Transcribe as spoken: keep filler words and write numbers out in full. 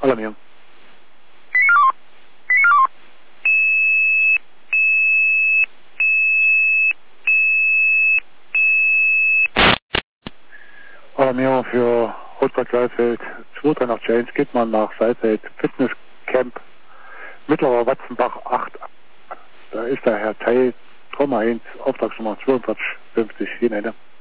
Alarmierung. Alarmierung für Rotbad Gleisfeld zwei drei nach James geht man nach Seizeit Fitnesscamp Mittlerer Watzenbach acht. Da ist der Herr Teil, Trauma eins, Auftragsnummer zweiundvierzig fünfzig, hinein.